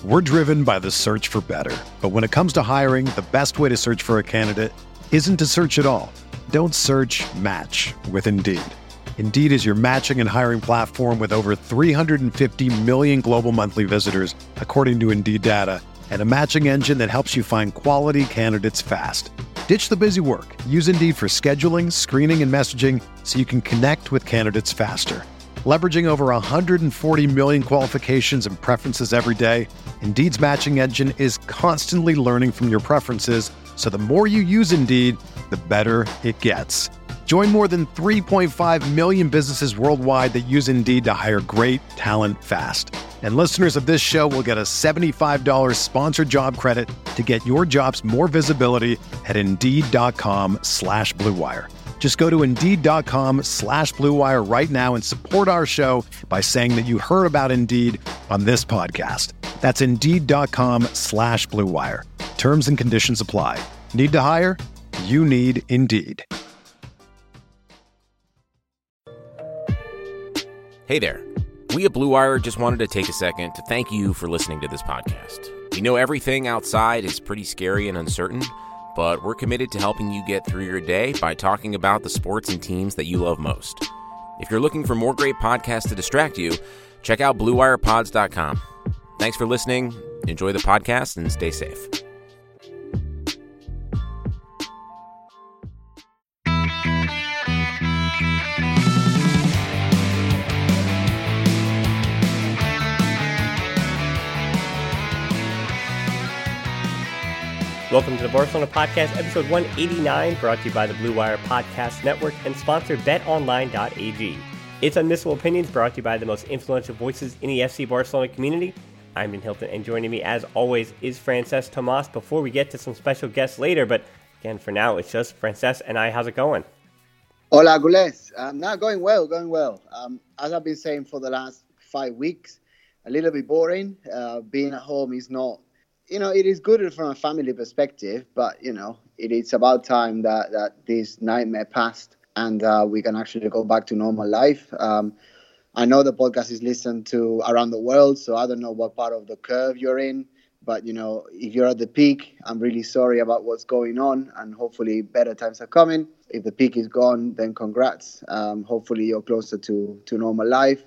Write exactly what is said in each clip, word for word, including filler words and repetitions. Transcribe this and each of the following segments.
We're driven by the search for better. But when it comes to hiring, the best way to search for a candidate isn't to search at all. Don't search, match with Indeed. Indeed is your matching and hiring platform with over three hundred fifty million global monthly visitors, according to Indeed data, and a matching engine that helps you find quality candidates fast. Ditch the busy work. Use Indeed for scheduling, screening, and messaging so you can connect with candidates faster. Leveraging over one hundred forty million qualifications and preferences every day, Indeed's matching engine is constantly learning from your preferences, so the more you use Indeed, the better it gets. Join more than three point five million businesses worldwide that use Indeed to hire great talent fast. And listeners of this show will get a seventy-five dollars sponsored job credit to get your jobs more visibility at Indeed.com slash Blue Wire. Just go to Indeed.com slash Blue Wire right now and support our show by saying that you heard about Indeed on this podcast. That's Indeed.com slash Blue Wire. Terms and conditions apply. Need to hire? You need Indeed. Hey there. We at Blue Wire just wanted to take a second to thank you for listening to this podcast. We know everything outside is pretty scary and uncertain, but we're committed to helping you get through your day by talking about the sports and teams that you love most. If you're looking for more great podcasts to distract you, check out Blue Wire Pods dot com. Thanks for listening. Enjoy the podcast and stay safe. Welcome to the Barcelona Podcast, episode one eighty-nine, brought to you by the Blue Wire Podcast Network and sponsored bet online dot a g. It's Unmissable Opinions, brought to you by the most influential voices in the F C Barcelona community. I'm Ben Hilton, and joining me, as always, is Francesc Tomas. Before we get to some special guests later, but again, for now, it's just Francesc and I. How's it going? Hola, Gules. Um, now, going well, going well. Um, as I've been saying for the last five weeks, a little bit boring. Uh, being at home is not... You know, it is good from a family perspective, but, you know, it is about time that, that this nightmare passed and uh, we can actually go back to normal life. Um, I know the podcast is listened to around the world, so I don't know what part of the curve you're in. But, you know, if you're at the peak, I'm really sorry about what's going on, and hopefully better times are coming. If the peak is gone, then congrats. Um, hopefully you're closer to, to normal life.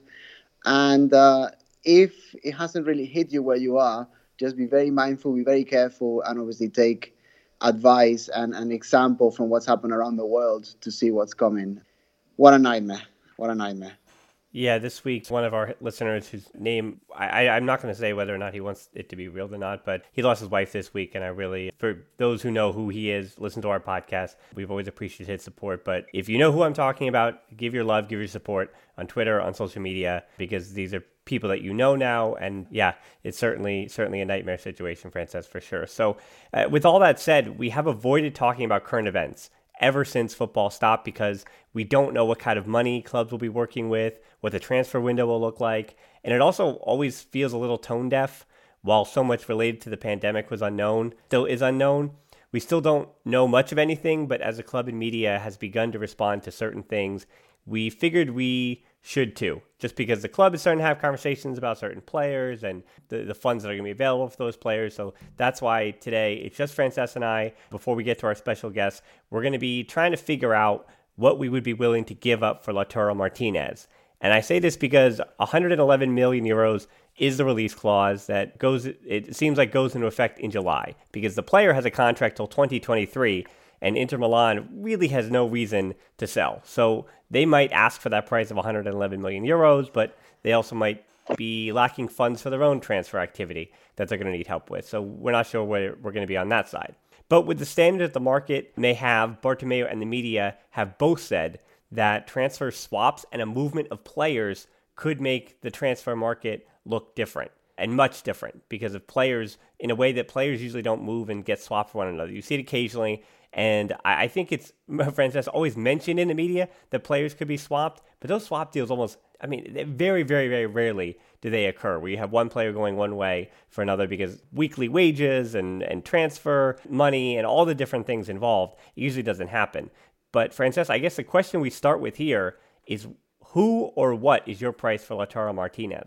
And uh, if it hasn't really hit you where you are, just be very mindful, be very careful, and obviously take advice and an example from what's happened around the world to see what's coming. What a nightmare. What a nightmare. Yeah, this week, one of our listeners whose name, I, I'm not going to say whether or not he wants it to be real or not, but he lost his wife this week. And I really, for those who know who he is, listen to our podcast. We've always appreciated his support. But if you know who I'm talking about, give your love, give your support on Twitter, on social media, because these are people that you know now. And yeah, it's certainly certainly a nightmare situation, Francesc, for sure. So uh, with all that said, we have avoided talking about current events ever since football stopped because we don't know what kind of money clubs will be working with, what the transfer window will look like. And it also always feels a little tone deaf. While so much related to the pandemic was unknown, still is unknown. We still don't know much of anything, but as a club and media has begun to respond to certain things, we figured we should too, just because the club is starting to have conversations about certain players and the, the funds that are going to be available for those players. So that's why today it's just Francesc and I. Before we get to our special guests, we're going to be trying to figure out what we would be willing to give up for Lautaro Martinez. And I say this because one hundred eleven million euros is the release clause that goes, it seems like goes into effect in July, because the player has a contract till twenty twenty-three. And Inter Milan really has no reason to sell. So they might ask for that price of one hundred eleven million euros, but they also might be lacking funds for their own transfer activity that they're going to need help with. So we're not sure where we're going to be on that side. But with the standard that the market may have, Bartomeu and the media have both said that transfer swaps and a movement of players could make the transfer market look different. And much different, because of players, in a way that players usually don't move and get swapped for one another. You see it occasionally, and I, I think it's, Francesc, always mentioned in the media that players could be swapped, but those swap deals almost, I mean, very, very, very rarely do they occur, where you have one player going one way for another, because weekly wages and, and transfer money and all the different things involved, it usually doesn't happen. But Francesc, I guess the question we start with here is, who or what is your price for Lautaro Martinez?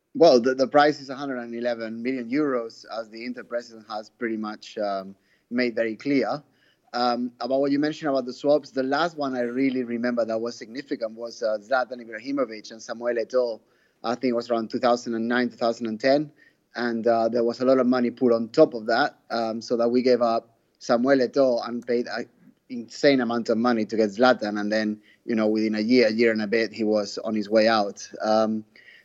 Well, the, the price is one hundred eleven million euros, as the Inter president has pretty much um, made very clear. Um, about what you mentioned about the swaps, the last one I really remember that was significant was uh, Zlatan Ibrahimovic and Samuel Eto'o. I think it was around two thousand nine, two thousand ten. And uh, there was a lot of money put on top of that, um, so that we gave up Samuel Eto'o and paid an insane amount of money to get Zlatan. And then, you know, within a year, year and a bit, he was on his way out. Um,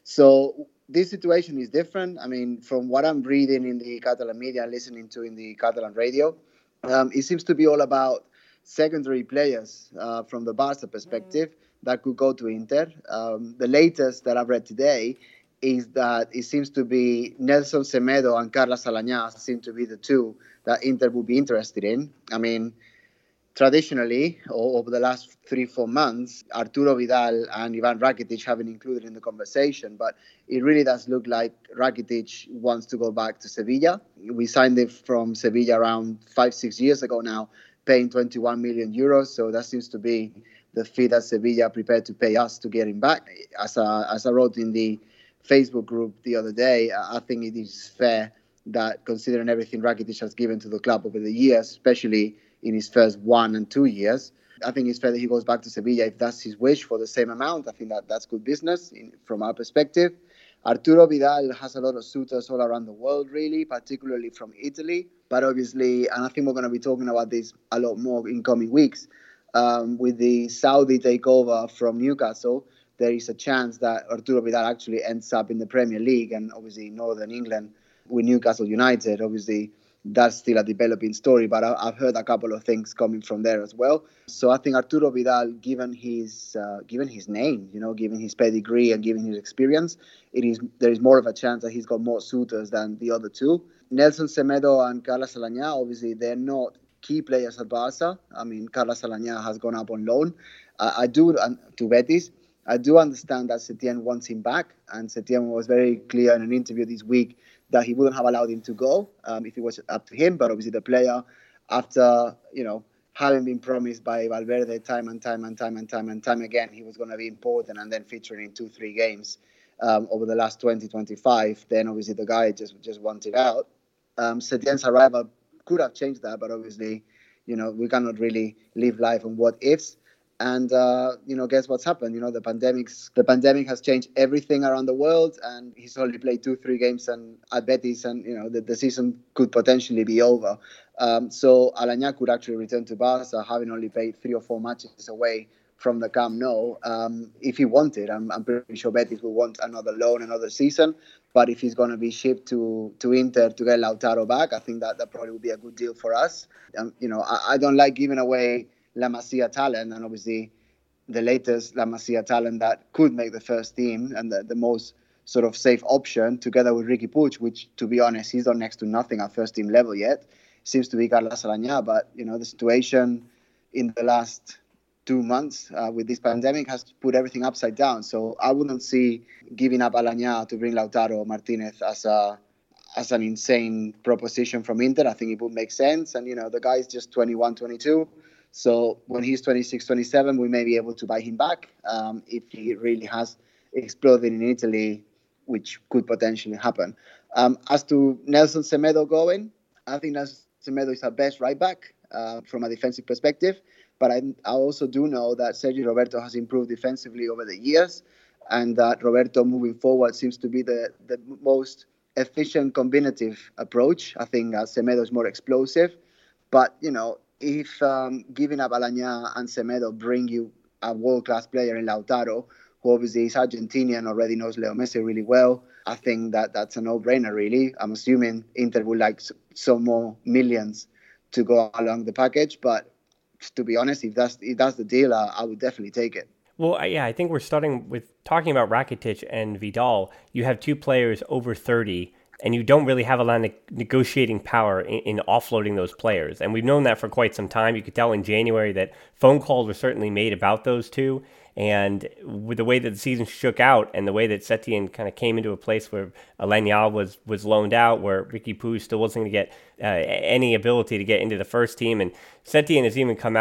so this situation is different. I mean, from what I'm reading in the Catalan media, listening to in the Catalan radio, um, it seems to be all about secondary players uh, from the Barca perspective that could go to Inter. Um, the latest that I've read today is that it seems to be Nelson Semedo and Carlos Alañá seem to be the two that Inter would be interested in. I mean, traditionally, over the last three, four months, Arturo Vidal and Ivan Rakitic have been included in the conversation, but it really does look like Rakitic wants to go back to Sevilla. We signed him from Sevilla around five, six years ago now, paying twenty-one million euros, so that seems to be the fee that Sevilla prepared to pay us to get him back. As I, as I wrote in the Facebook group the other day, I think it is fair that, considering everything Rakitic has given to the club over the years, especially in his first one and two years, I think it's fair that he goes back to Sevilla if that's his wish for the same amount. I think that that's good business in, from our perspective. Arturo Vidal has a lot of suitors all around the world, really, particularly from Italy. But obviously, and I think we're going to be talking about this a lot more in coming weeks, um, with the Saudi takeover from Newcastle, there is a chance that Arturo Vidal actually ends up in the Premier League and obviously Northern England with Newcastle United. Obviously, that's still a developing story, but I've heard a couple of things coming from there as well. So I think Arturo Vidal, given his uh, given his name, you know, given his pedigree and given his experience, it is there is more of a chance that he's got more suitors than the other two. Nelson Semedo and Carlos Alañá, obviously, they're not key players at Barca. I mean, Carlos Alañá has gone up on loan. Uh, I do uh, to Betis. I do understand that Setien wants him back, and Setien was very clear in an interview this week that he wouldn't have allowed him to go um, if it was up to him. But obviously the player, after, you know, having been promised by Valverde time and time and time and time and time again, he was going to be important and then featuring in two, three games um, over the last twenty, twenty-five, then obviously the guy just, just wanted out. Um, Setien's arrival could have changed that, but obviously, you know, we cannot really live life on what ifs. And, uh, you know, guess what's happened? You know, the pandemic's, the pandemic has changed everything around the world, and he's only played two, three games and at Betis, and, you know, the, the season could potentially be over. Um, so Alañá could actually return to Barca, having only played three or four matches away from the Camp Nou. Um, if he wanted, I'm, I'm pretty sure Betis will want another loan, another season. But if he's going to be shipped to, to Inter to get Lautaro back, I think that that probably would be a good deal for us. Um, you know, I, I don't like giving away La Masia talent, and obviously the latest La Masia talent that could make the first team and the, the most sort of safe option, together with Riqui Puig, which, to be honest, he's done next to nothing at first team level yet, seems to be Carlos Alañá. But, you know, the situation in the last two months uh, with this pandemic has put everything upside down. So I wouldn't see giving up Alañá to bring Lautaro Martinez as a as an insane proposition from Inter. I think it would make sense. And, you know, the guy's just twenty-one, twenty-two. So when he's twenty-six, twenty-seven, we may be able to buy him back um, if he really has exploded in Italy, which could potentially happen. Um, as to Nelson Semedo going, I think Nelson Semedo is our best right back uh, from a defensive perspective. But I, I also do know that Sergio Roberto has improved defensively over the years, and that Roberto moving forward seems to be the, the most efficient combinative approach. I think uh, Semedo is more explosive. But, you know, if um, giving up Alañá and Semedo bring you a world-class player in Lautaro, who obviously is Argentinian, already knows Leo Messi really well, I think that that's a no-brainer, really. I'm assuming Inter would like some more millions to go along the package. But to be honest, if that's, if that's the deal, uh, I would definitely take it. Well, yeah, I think we're starting with talking about Rakitic and Vidal. You have two players over thirty, and you don't really have a lot of negotiating power in, in offloading those players. And we've known that for quite some time. You could tell in January that phone calls were certainly made about those two. And with the way that the season shook out and the way that Setien kind of came into a place where Alañá was, was loaned out, where Riqui Puig still wasn't going to get uh, any ability to get into the first team. And Setien has even come out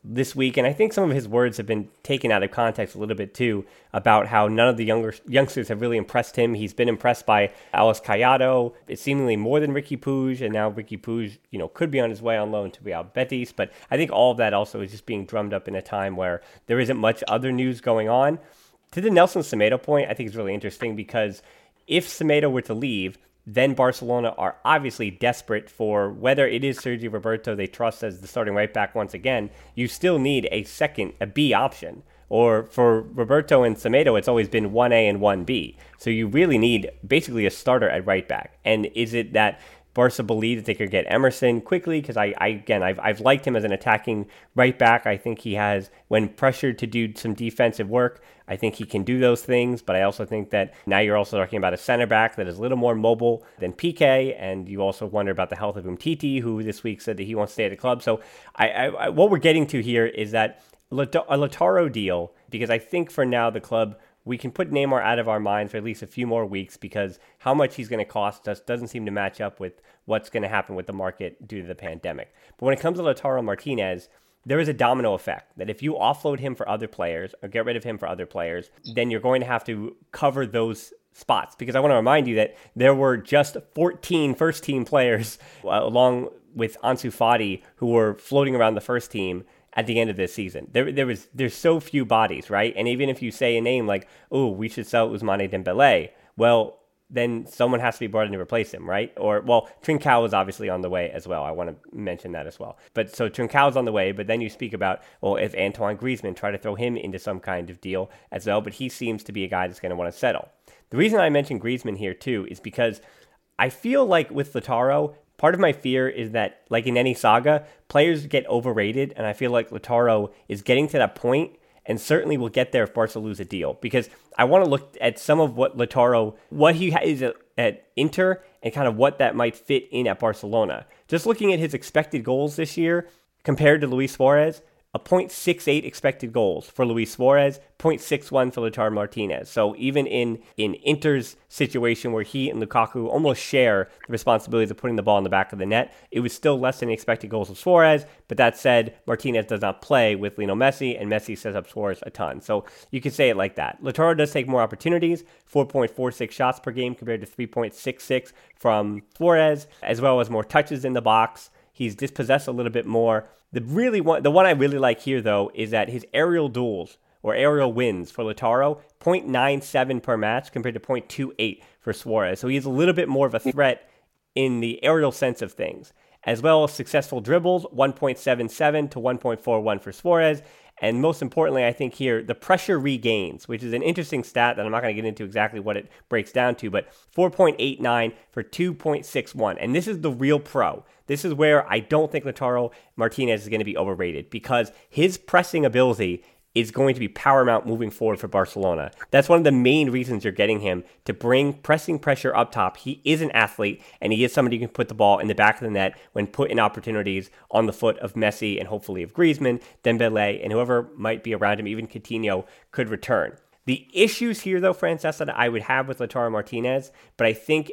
this week, and I think some of his words have been taken out of context a little bit too, about how none of the younger youngsters have really impressed him. He's been impressed by Alex Collado, it's seemingly more than Ricky Puig, and now Ricky Puig, you know, could be on his way on loan to Real Betis, but I think all of that also is just being drummed up in a time where there isn't much other news going on. To the Nelson Semedo point, I think it's really interesting because if Semedo were to leave, then Barcelona are obviously desperate for whether it is Sergi Roberto they trust as the starting right back once again. You still need a second, a B option. Or for Roberto and Semedo, it's always been one A and one B. So you really need basically a starter at right back. And is it that Barca believe that they could get Emerson quickly? Because I, I, again, I've, I've liked him as an attacking right back. I think he has, when pressured to do some defensive work, I think he can do those things. But I also think that now you're also talking about a center back that is a little more mobile than P K. And you also wonder about the health of Umtiti, who this week said that he wants to stay at the club. So I, I, I, what we're getting to here is that a Lautaro deal, because I think for now the club, we can put Neymar out of our minds for at least a few more weeks because how much he's going to cost us doesn't seem to match up with what's going to happen with the market due to the pandemic. But when it comes to Lautaro Martinez, there is a domino effect that if you offload him for other players or get rid of him for other players, then you're going to have to cover those spots. Because I want to remind you that there were just fourteen first-team players uh, along with Ansu Fati who were floating around the first team at the end of this season. There there was there's so few bodies, right? And even if you say a name like, oh, we should sell Ousmane Dembele, well, then someone has to be brought in to replace him, right? Or, well, Trincao is obviously on the way as well. I want to mention that as well. But so Trincao's on the way, but then you speak about, well, if Antoine Griezmann, try to throw him into some kind of deal as well, but he seems to be a guy that's going to want to settle. The reason I mention Griezmann here too is because I feel like with Lautaro, part of my fear is that, like in any saga, players get overrated, and I feel like Lautaro is getting to that point, and certainly will get there if Barca lose a deal. Because I want to look at some of what Lautaro, what he is at, at Inter, and kind of what that might fit in at Barcelona. Just looking at his expected goals this year compared to Luis Suarez, a point six eight expected goals for Luis Suarez, point six one for Lautaro Martinez. So even in, in Inter's situation where he and Lukaku almost share the responsibilities of putting the ball in the back of the net, it was still less than the expected goals of Suarez. But that said, Martinez does not play with Lionel Messi, and Messi sets up Suarez a ton. So you could say it like that. Lautaro does take more opportunities, four point four six shots per game compared to three point six six from Suarez, as well as more touches in the box. He's dispossessed a little bit more. The really one, the one I really like here, though, is that his aerial duels or aerial wins for Lautaro, point nine seven per match compared to point two eight for Suarez. So he's a little bit more of a threat in the aerial sense of things. As well as successful dribbles, one point seven seven to one point four one for Suarez. And most importantly, I think here, the pressure regains, which is an interesting stat that I'm not going to get into exactly what it breaks down to, but four point eight nine for two point six one. And this is the real pro. This is where I don't think Lautaro Martinez is going to be overrated because his pressing ability is going to be paramount moving forward for Barcelona. That's one of the main reasons you're getting him, to bring pressing pressure up top. He is an athlete, and he is somebody who can put the ball in the back of the net when put in opportunities on the foot of Messi and hopefully of Griezmann, Dembele, and whoever might be around him, even Coutinho, could return. The issues here, though, Francesca, that I would have with Lautaro Martinez, but I think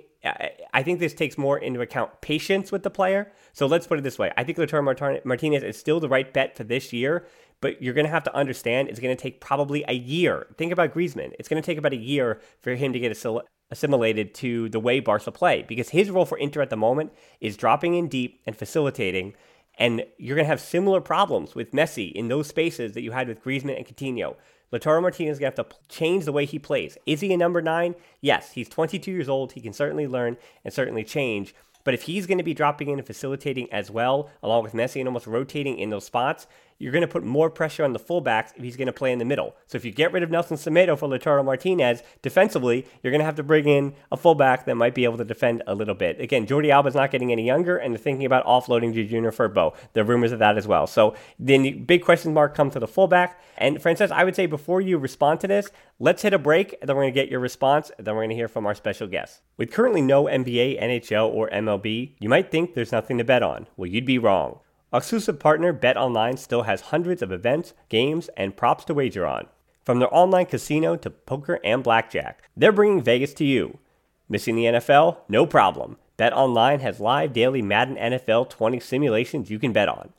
I think this takes more into account patience with the player. So let's put it this way. I think Lautaro Martinez is still the right bet for this year, but you're going to have to understand it's going to take probably a year. Think about Griezmann. It's going to take about a year for him to get assil- assimilated to the way Barca play, because his role for Inter at the moment is dropping in deep and facilitating, and you're going to have similar problems with Messi in those spaces that you had with Griezmann and Coutinho. Lautaro Martinez is going to have to change the way he plays. Is he a number nine? Yes, he's twenty-two years old. He can certainly learn and certainly change. But if he's going to be dropping in and facilitating as well, along with Messi and almost rotating in those spots, you're going to put more pressure on the fullbacks if he's going to play in the middle. So if you get rid of Nelson Semedo for Lautaro Martinez, defensively, you're going to have to bring in a fullback that might be able to defend a little bit. Again, Jordi Alba's not getting any younger, and they're thinking about offloading Junior Firpo. There are rumors of that as well. So then the big question mark comes to the fullback. And Frances, I would say before you respond to this, let's hit a break, and then we're going to get your response, and then we're going to hear from our special guest. With currently no N B A, N H L, or M L B, you might think there's nothing to bet on. Well, you'd be wrong. Our exclusive partner, BetOnline, still has hundreds of events, games, and props to wager on. From their online casino to poker and blackjack, they're bringing Vegas to you. Missing the N F L? No problem. BetOnline has live daily Madden N F L twenty simulations you can bet on.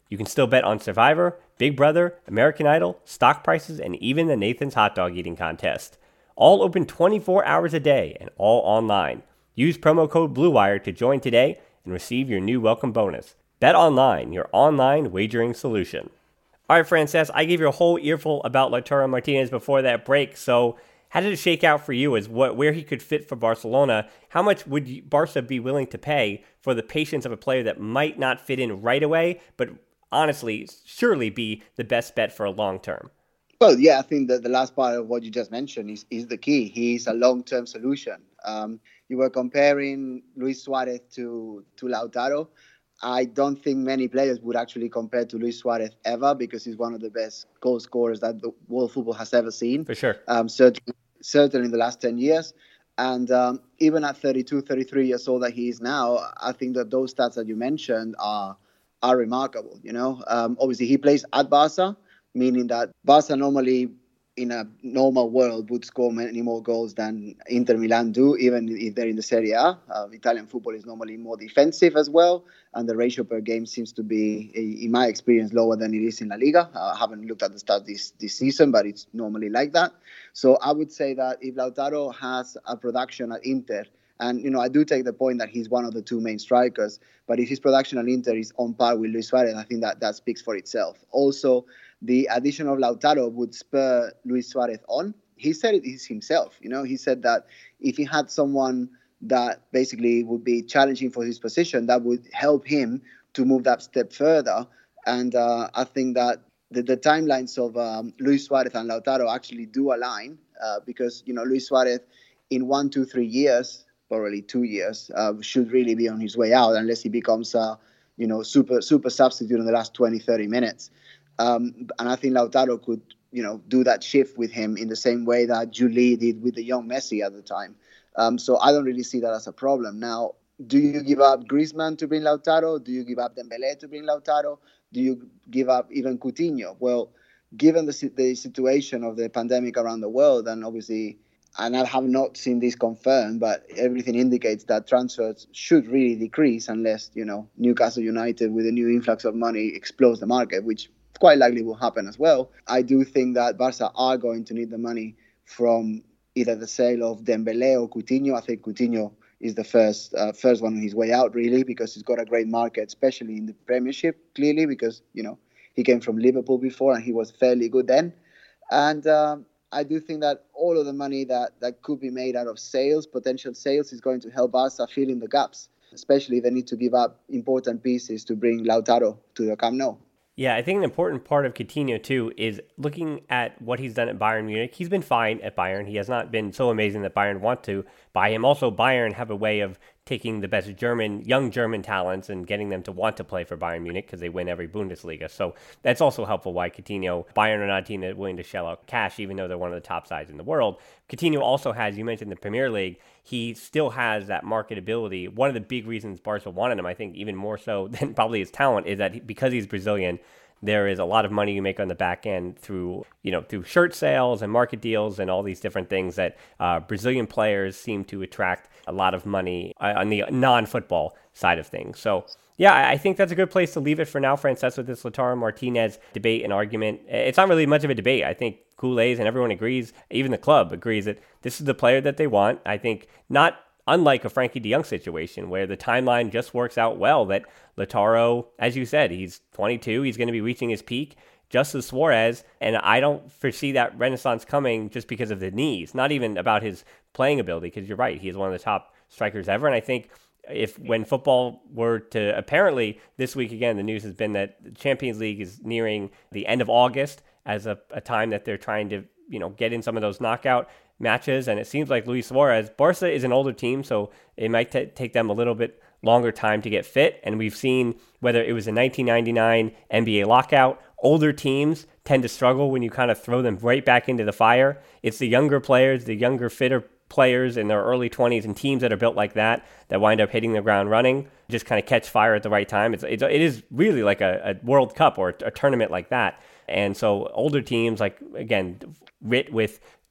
You can still bet on Survivor, Big Brother, American Idol, stock prices, and even the Nathan's Hot Dog Eating Contest. All open twenty-four hours a day and all online. Use promo code BlueWire to join today and receive your new welcome bonus. Bet Online, your online wagering solution. All right, Frances, I gave you a whole earful about Lautaro Martinez before that break, so how did it shake out for you as what where he could fit for Barcelona? How much would you, Barca be willing to pay for the patience of a player that might not fit in right away, but honestly, surely be the best bet for a long term? Well, yeah, I think that the last part of what you just mentioned is, is the key. He's a long-term solution. Um, you were comparing Luis Suarez to, to Lautaro. I don't think many players would actually compare to Luis Suarez ever, because he's one of the best goal scorers that the world football has ever seen. For sure. Um, certainly, certainly in the last ten years. And um, even at thirty-two, thirty-three years old that he is now, I think that those stats that you mentioned are are remarkable. You know, um, obviously he plays at Barca, meaning that Barca normally in a normal world would score many more goals than Inter Milan do, even if they're in the Serie A. Uh, Italian football is normally more defensive as well, and the ratio per game seems to be, in my experience, lower than it is in La Liga. Uh, I haven't looked at the stats this, this season, but it's normally like that. So I would say that if Lautaro has a production at Inter, and, you know, I do take the point that he's one of the two main strikers, but if his production at Inter is on par with Luis Suarez, I think that that speaks for itself. Also, the addition of Lautaro would spur Luis Suarez on. He said it himself. You know, he said that if he had someone that basically would be challenging for his position, that would help him to move that step further. And uh, I think that the, the timelines of um, Luis Suarez and Lautaro actually do align uh, because, you know, Luis Suarez in one, two, three years, probably two years, uh, should really be on his way out unless he becomes a, you know, super super substitute in the last twenty, thirty minutes. Um, and I think Lautaro could, you know, do that shift with him in the same way that Juli did with the young Messi at the time. Um, so I don't really see that as a problem. Now, do you give up Griezmann to bring Lautaro? Do you give up Dembélé to bring Lautaro? Do you give up even Coutinho? Well, given the, the situation of the pandemic around the world, and obviously, and I have not seen this confirmed, but everything indicates that transfers should really decrease unless, you know, Newcastle United with a new influx of money explodes the market, which quite likely will happen as well. I do think that Barca are going to need the money from either the sale of Dembélé or Coutinho. I think Coutinho is the first uh, first one on his way out, really, because he's got a great market, especially in the Premiership, clearly, because, you know, he came from Liverpool before and he was fairly good then. And um, I do think that all of the money that, that could be made out of sales, potential sales, is going to help Barca fill in the gaps, especially if they need to give up important pieces to bring Lautaro to the Camp Nou. Yeah, I think an important part of Coutinho, too, is looking at what he's done at Bayern Munich. He's been fine at Bayern. He has not been so amazing that Bayern want to buy him. Also, Bayern have a way of taking the best German, young German talents and getting them to want to play for Bayern Munich because they win every Bundesliga. So that's also helpful why Coutinho, Bayern are not a team that's willing to shell out cash, even though they're one of the top sides in the world. Coutinho also has, you mentioned the Premier League, he still has that marketability. One of the big reasons Barca wanted him, I think even more so than probably his talent, is that he, because he's Brazilian, there is a lot of money you make on the back end through, you know, through shirt sales and market deals and all these different things that uh, Brazilian players seem to attract a lot of money on the non-football side of things. So, yeah, I think that's a good place to leave it for now, Frances, with this Lautaro Martinez debate and argument. It's not really much of a debate. I think Kool-Aid and everyone agrees, even the club agrees that this is the player that they want. I think not unlike a Frankie de Jong situation where the timeline just works out well, that Lautaro, as you said, he's twenty-two, he's going to be reaching his peak, just as Suarez, and I don't foresee that renaissance coming just because of the knees, not even about his playing ability, because you're right, he is one of the top strikers ever, and I think if when football were to, apparently this week again, the news has been that the Champions League is nearing the end of August as a, a time that they're trying to, you know, get in some of those knockout matches, and it seems like Luis Suarez, Barca is an older team, so it might t- take them a little bit longer time to get fit, and we've seen whether it was a nineteen ninety-nine N B A lockout, older teams tend to struggle when you kind of throw them right back into the fire. It's the younger players, the younger, fitter players in their early twenties and teams that are built like that, that wind up hitting the ground running, just kind of catch fire at the right time. It's, it's it is really like a, a World Cup or a tournament like that. And so older teams, like, again, writ with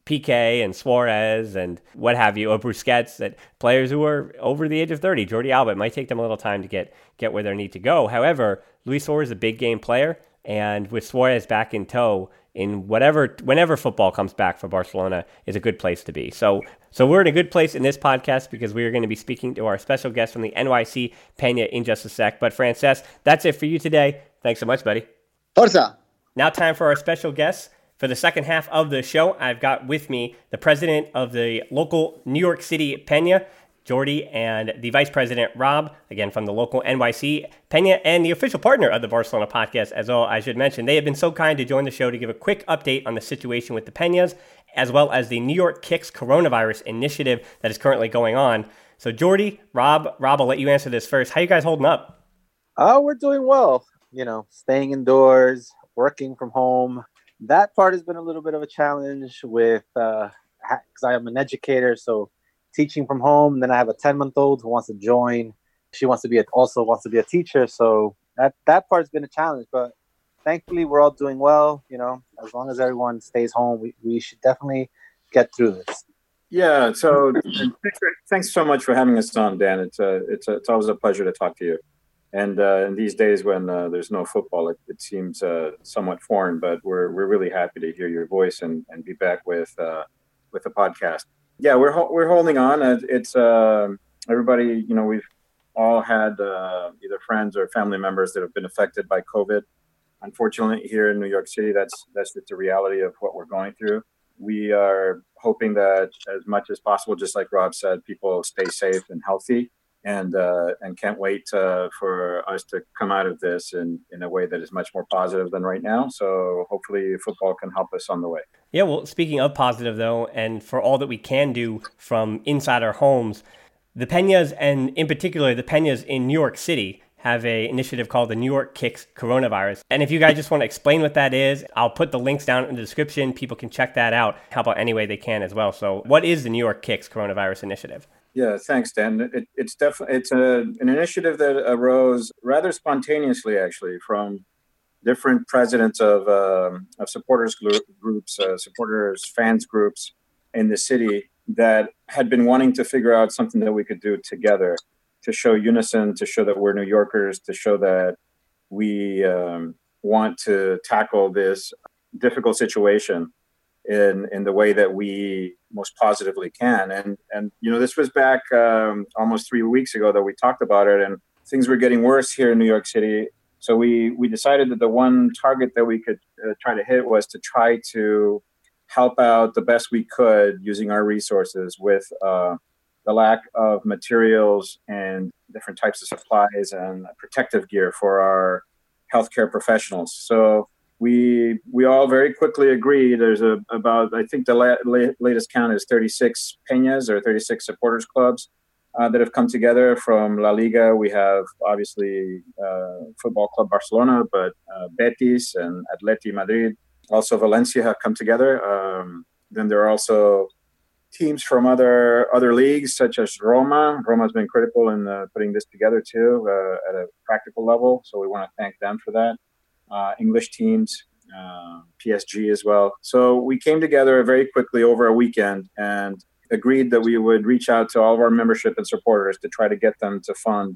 P K and Suarez and what have you, or Busquets, that players who are over the age of thirty, Jordi Alba, it might take them a little time to get, get where they need to go. However, Luis Suarez is a big game player, and with Suarez back in tow, in whatever, whenever football comes back for Barcelona, is a good place to be. So, so we're in a good place in this podcast because we are going to be speaking to our special guest from the N Y C Peña in just a sec. But Francesc, that's it for you today. Thanks so much, buddy. Forza. Now time for our special guest. For the second half of the show, I've got with me the president of the local New York City Peña, Jordi, and the vice president, Rob, again from the local N Y C Peña, and the official partner of the Barcelona podcast as well. I should mention, they have been so kind to join the show to give a quick update on the situation with the Peñas, as well as the New York Kicks coronavirus initiative that is currently going on. So Jordi, Rob, Rob, I'll let you answer this first. How you guys holding up? Oh, we're doing well. You know, staying indoors, working from home. That part has been a little bit of a challenge with, uh, because I am an educator, so teaching from home. Then I have a ten-month-old who wants to join. She wants to be a, also wants to be a teacher. So that that part's been a challenge. But thankfully, we're all doing well. You know, as long as everyone stays home, we, we should definitely get through this. Yeah. So thanks, thanks so much for having us on, Dan. It's a, it's a, it's always a pleasure to talk to you. And uh, in these days when uh, there's no football, it, it seems uh, somewhat foreign, but we're we're really happy to hear your voice and, and be back with uh, with the podcast. Yeah, we're ho- we're holding on. It's uh, everybody, you know, we've all had uh, either friends or family members that have been affected by COVID. Unfortunately, here in New York City, that's that's just the reality of what we're going through. We are hoping that as much as possible, just like Rob said, people stay safe and healthy. And uh, and can't wait uh, for us to come out of this in, in a way that is much more positive than right now. So hopefully football can help us on the way. Yeah, well, speaking of positive, though, and for all that we can do from inside our homes, the Peñas, and in particular the Peñas in New York City, have a initiative called the New York Kicks Coronavirus. And if you guys just want to explain what that is, I'll put the links down in the description. People can check that out, help out any way they can as well. So what is the New York Kicks Coronavirus Initiative? Yeah, thanks, Dan. It, it's definitely it's a, an initiative that arose rather spontaneously, actually, from different presidents of um, of supporters groups, uh, supporters fans groups in the city that had been wanting to figure out something that we could do together to show unison, to show that we're New Yorkers, to show that we um, want to tackle this difficult situation in in the way that we most positively can. And, and you know, this was back um, almost three weeks ago that we talked about it, and things were getting worse here in New York City. So we, we decided that the one target that we could uh, try to hit was to try to help out the best we could using our resources with uh, the lack of materials and different types of supplies and protective gear for our healthcare professionals. So we we all very quickly agreed. There's a, about, I think the la- la- latest count is thirty-six Peñas or thirty-six supporters clubs uh, that have come together from La Liga. We have obviously uh, Football Club Barcelona, but uh, Betis and Atleti Madrid, also Valencia have come together. Um, then there are also teams from other other leagues such as Roma. Roma has been critical in uh, putting this together too uh, at a practical level. So we want to thank them for that. Uh, English teams, uh, P S G as well. So we came together very quickly over a weekend and agreed that we would reach out to all of our membership and supporters to try to get them to fund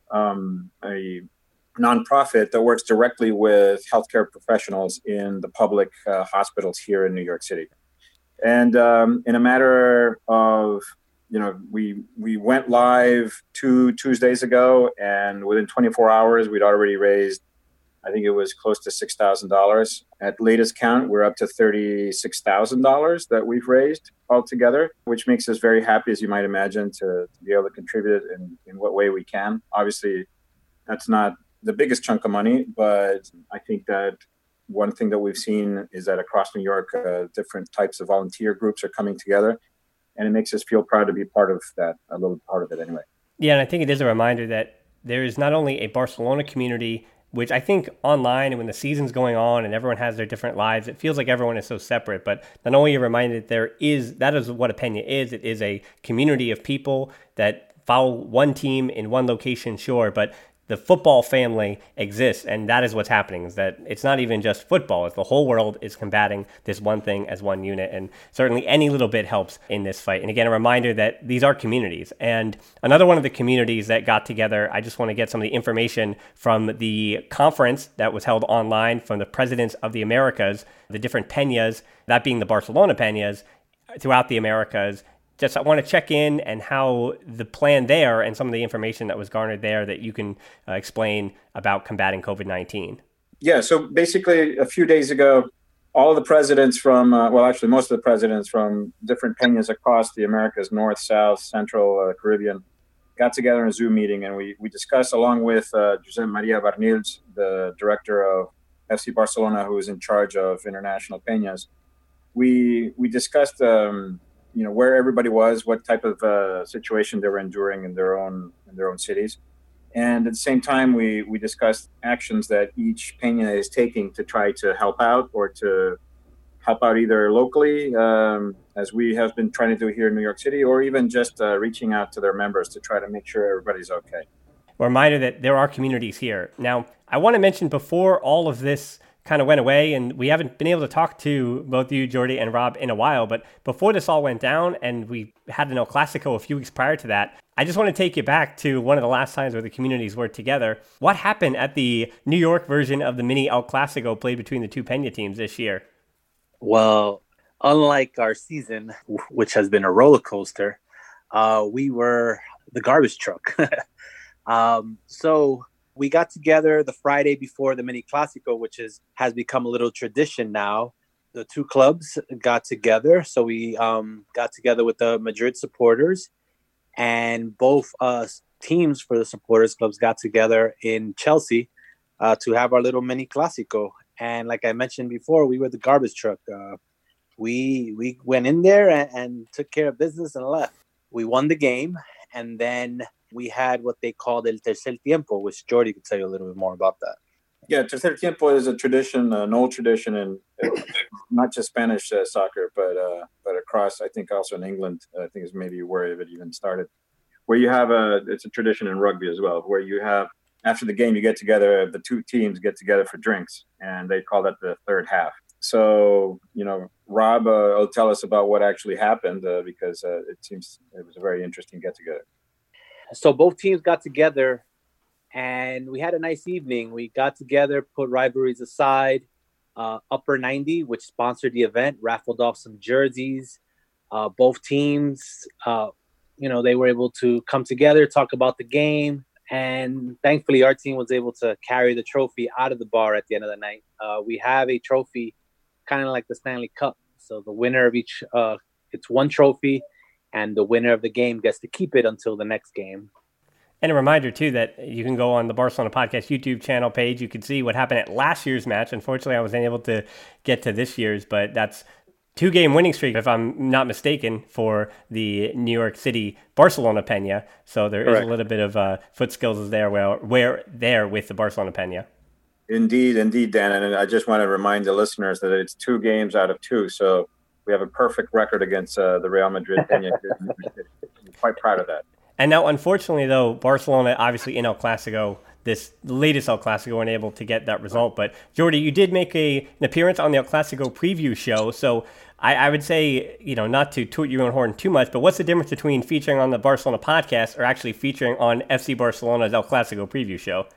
um, a nonprofit that works directly with healthcare professionals in the public uh, hospitals here in New York City. And um, in a matter of, you know, we we went live two Tuesdays ago, and within twenty-four hours, we'd already raised, I think it was close to six thousand dollars. At latest count, we're up to thirty-six thousand dollars that we've raised altogether, which makes us very happy, as you might imagine, to, to be able to contribute in, in what way we can. Obviously, that's not the biggest chunk of money, but I think that one thing that we've seen is that across New York, uh, different types of volunteer groups are coming together, and it makes us feel proud to be part of that, a little part of it anyway. Yeah, and I think it is a reminder that there is not only a Barcelona community, which I think online and when the season's going on and everyone has their different lives, it feels like everyone is so separate. But not only are you reminded that there is, that is what a Peña is. It is a community of people that follow one team in one location, sure, but the football family exists, and that is what's happening, is that it's not even just football. It's the whole world is combating this one thing as one unit, and certainly any little bit helps in this fight. And again, a reminder that these are communities. And another one of the communities that got together, I just want to get some of the information from the conference that was held online from the presidents of the Americas, the different peñas, that being the Barcelona peñas throughout the Americas. Just I want to check in and how the plan there and some of the information that was garnered there that you can uh, explain about combating COVID nineteen. Yeah, so basically a few days ago, all of the presidents from, uh, well, actually most of the presidents from different peñas across the Americas, North, South, Central, uh, Caribbean, got together in a Zoom meeting, and we, we discussed along with uh, Josep Maria Barnils, the director of F C Barcelona, who is in charge of international peñas. We, we discussed um, you know, where everybody was, what type of uh, situation they were enduring in their own in their own cities. And at the same time, we, we discussed actions that each peña is taking to try to help out or to help out either locally, um, as we have been trying to do here in New York City, or even just uh, reaching out to their members to try to make sure everybody's okay. A reminder that there are communities here. Now, I want to mention before all of this kind of went away, and we haven't been able to talk to both you, Jordi, and Rob in a while, but before this all went down and we had an El Clasico a few weeks prior to that, I just want to take you back to one of the last times where the communities were together. What happened at the New York version of the mini El Clasico played between the two Peña teams this year? Well, unlike our season, which has been a roller coaster, uh, we were the garbage truck. um, so we got together the Friday before the mini Clasico, which is has become a little tradition now. The two clubs got together. So we um, got together with the Madrid supporters, and both uh, teams for the supporters clubs got together in Chelsea uh, to have our little mini Clasico. And like I mentioned before, we were the garbage truck. Uh, we we went in there and, and took care of business and left. We won the game, and then we had what they called el tercer tiempo, which Jordi could tell you a little bit more about that. Yeah, tercer tiempo is a tradition, an old tradition in not just Spanish uh, soccer, but uh, but across, I think also in England, I think is maybe where it even started, where you have a, it's a tradition in rugby as well, where you have, after the game, you get together, the two teams get together for drinks, and they call that the third half. So, you know, Rob uh, will tell us about what actually happened uh, because uh, it seems it was a very interesting get-together. So both teams got together and we had a nice evening. We got together, put rivalries aside. Uh, Upper ninety, which sponsored the event, raffled off some jerseys. Uh, both teams, uh, you know, they were able to come together, talk about the game. And thankfully, our team was able to carry the trophy out of the bar at the end of the night. Uh, we have a trophy kind of like the Stanley Cup. So the winner of each, uh, it's one trophy. And the winner of the game gets to keep it until the next game. And a reminder, too, that you can go on the Barcelona Podcast YouTube channel page. You can see what happened at last year's match. Unfortunately, I wasn't able to get to this year's, but that's two-game winning streak, if I'm not mistaken, for the New York City Barcelona Peña. So there Correct. is a little bit of uh, foot skills there where, where there with the Barcelona Peña. Indeed, indeed, Dan. And I just want to remind the listeners that it's two games out of two. So we have a perfect record against uh, the Real Madrid Peña. I'm quite proud of that. And now, unfortunately, though, Barcelona, obviously in El Clasico, this latest El Clasico, weren't able to get that result. But, Jordi, you did make a, an appearance on the El Clasico preview show. So I, I would say, you know, not to toot your own horn too much, but what's the difference between featuring on the Barcelona podcast or actually featuring on F C Barcelona's El Clasico preview show?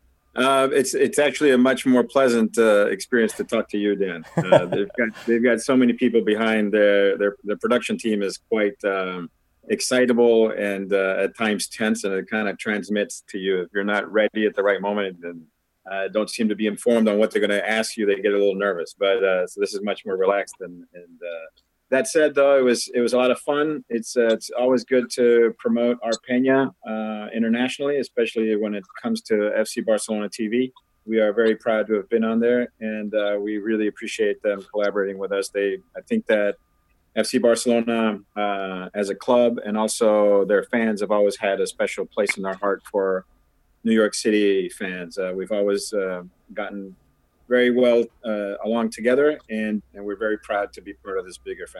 Uh, it's it's actually a much more pleasant uh, experience to talk to you, Dan. Uh, they've got they've got so many people behind their their their production team is quite um, excitable and uh, at times tense, and it kind of transmits to you. If you're not ready at the right moment and uh, don't seem to be informed on what they're going to ask you, they get a little nervous. But uh, so this is much more relaxed. And, and uh, that said, though, it was it was a lot of fun. It's uh, it's always good to promote our Peña uh, internationally, especially when it comes to F C Barcelona T V. We are very proud to have been on there, and uh, we really appreciate them collaborating with us. They, I think that F C Barcelona uh, as a club and also their fans have always had a special place in our heart for New York City fans. Uh, we've always uh, gotten very well uh, along together, and, and we're very proud to be part of this bigger family.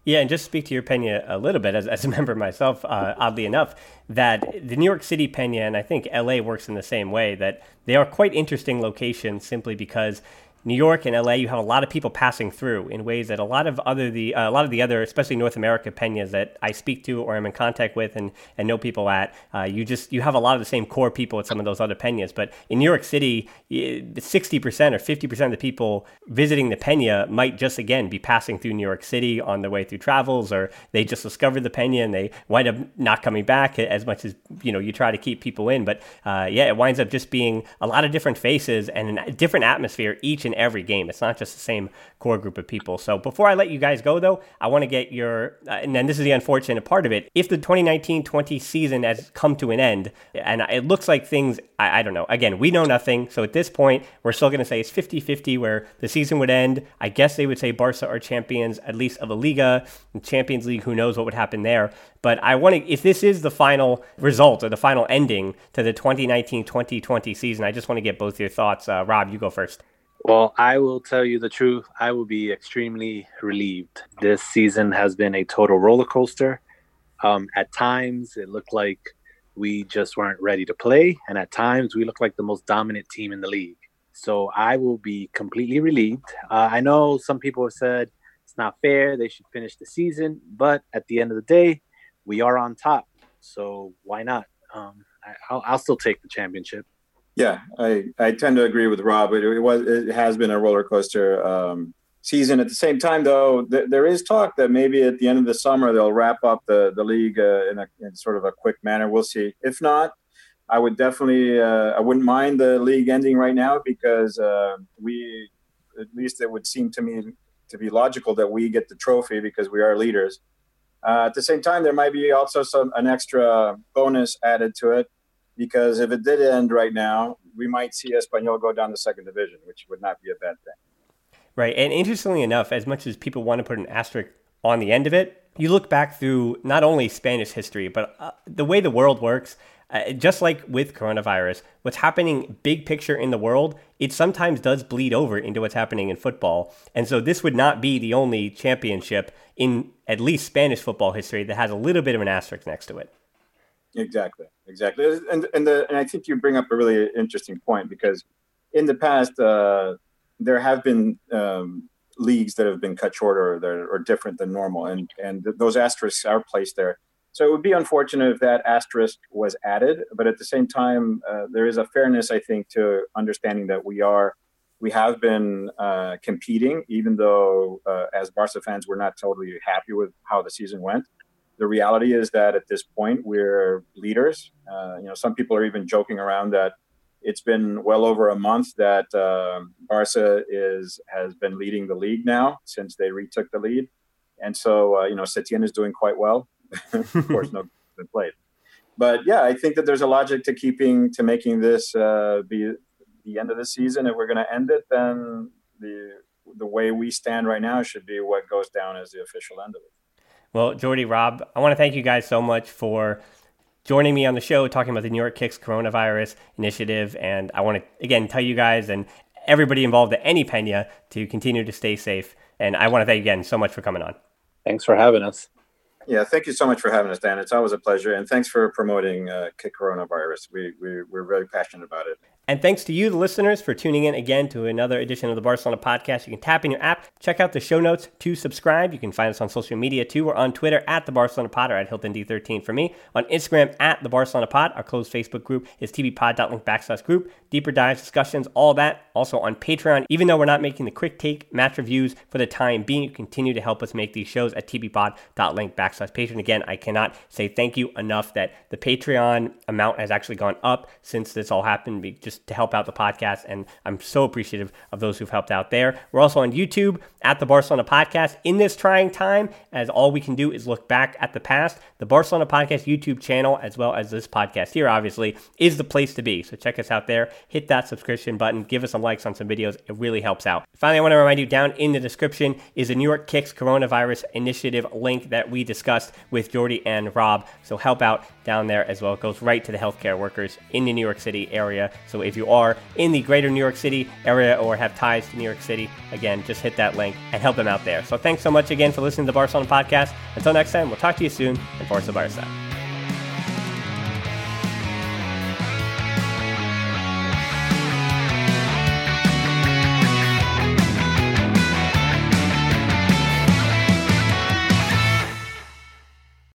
Yeah, and just speak to your Pena a little bit, as, as a member myself, uh, oddly enough, that the New York City Pena, and I think L A works in the same way, that they are quite interesting locations simply because New York and L A, you have a lot of people passing through in ways that a lot of other the uh, a lot of the other, especially North America peñas that I speak to or I'm in contact with and, and know people at, uh, you just you have a lot of the same core people at some of those other peñas. But in New York City, sixty percent or fifty percent of the people visiting the peña might just again be passing through New York City on their way through travels, or they just discovered the peña and they wind up not coming back as much as you know you try to keep people in. But uh, yeah, it winds up just being a lot of different faces and a different atmosphere each and every game. It's not just the same core group of people. So before I let you guys go, though, I want to get your, uh, and then this is the unfortunate part of it, if the twenty nineteen twenty season has come to an end, and it looks like things, I, I don't know, again, we know nothing, so at this point, we're still going to say it's fifty-fifty where the season would end. I guess they would say Barca are champions, at least of the Liga, and Champions League, who knows what would happen there. But I want to, if this is the final result or the final ending to the twenty nineteen twenty twenty season, I just want to get both your thoughts. Uh, Rob, you go first. Well, I will tell you the truth. I will be extremely relieved. This season has been a total roller coaster. Um, at times, it looked like we just weren't ready to play. And at times, we looked like the most dominant team in the league. So I will be completely relieved. Uh, I know some people have said it's not fair. They should finish the season. But at the end of the day, we are on top. So why not? Um, I, I'll, I'll still take the championship. Yeah, I, I tend to agree with Rob. It, it was it has been a roller coaster um, season. At the same time, though, th- there is talk that maybe at the end of the summer they'll wrap up the the league uh, in, a, in sort of a quick manner. We'll see. If not, I would definitely uh, I wouldn't mind the league ending right now because uh, we at least it would seem to me to be logical that we get the trophy because we are leaders. Uh, at the same time, there might be also some an extra bonus added to it. Because if it did end right now, we might see Espanyol go down to second division, which would not be a bad thing. Right. And interestingly enough, as much as people want to put an asterisk on the end of it, you look back through not only Spanish history, but uh, the way the world works, uh, just like with coronavirus, what's happening big picture in the world, it sometimes does bleed over into what's happening in football. And so this would not be the only championship in at least Spanish football history that has a little bit of an asterisk next to it. Exactly, exactly, and and the and I think you bring up a really interesting point because in the past uh, there have been um, leagues that have been cut shorter or that are different than normal, and and th- those asterisks are placed there. So it would be unfortunate if that asterisk was added, but at the same time, uh, there is a fairness, I think, to understanding that we are we have been uh, competing, even though uh, as Barca fans we're not totally happy with how the season went. The reality is that at this point we're leaders. Uh, you know, some people are even joking around that it's been well over a month that uh, Barca is has been leading the league now since they retook the lead, and so uh, you know, Setien is doing quite well. Of course, no been played, but yeah, I think that there's a logic to keeping to making this uh, be the end of the season. If we're going to end it, then the the way we stand right now should be what goes down as the official end of it. Well, Jordi, Rob, I want to thank you guys so much for joining me on the show, talking about the New York Kicks coronavirus initiative. And I want to, again, tell you guys and everybody involved at any Pena to continue to stay safe. And I want to thank you again so much for coming on. Thanks for having us. Yeah, thank you so much for having us, Dan. It's always a pleasure. And thanks for promoting uh, Kick Coronavirus. We, we, we're very passionate about it. And thanks to you, the listeners, for tuning in again to another edition of the Barcelona Podcast. You can tap in your app, check out the show notes to subscribe. You can find us on social media too. We're on Twitter at the Barcelona Pod or at Hilton D thirteen for me. On Instagram at the Barcelona Pod. Our closed Facebook group is tbpod.link backslash group. Deeper dives, discussions, all that. Also on Patreon. Even though we're not making the quick take match reviews for the time being, you continue to help us make these shows at tbpod.link backslash Patreon. Again, I cannot say thank you enough that the Patreon amount has actually gone up since this all happened, just to help out the podcast, and I'm so appreciative of those who've helped out there. We're also on YouTube at the Barcelona Podcast. In this trying time, as all we can do is look back at the past, the Barcelona Podcast YouTube channel, as well as this podcast here, obviously, is the place to be. So check us out there. Hit that subscription button. Give us some likes on some videos. It really helps out. Finally, I want to remind you, down in the description is a New York Kicks Coronavirus Initiative link that we discussed with Jordi and Rob. So help out down there as well. It goes right to the healthcare workers in the New York City area. So if you are in the greater New York City area or have ties to New York City, again, just hit that link and help them out there. So thanks so much again for listening to the Barcelona podcast. Until next time, we'll talk to you soon, and Barca Barca.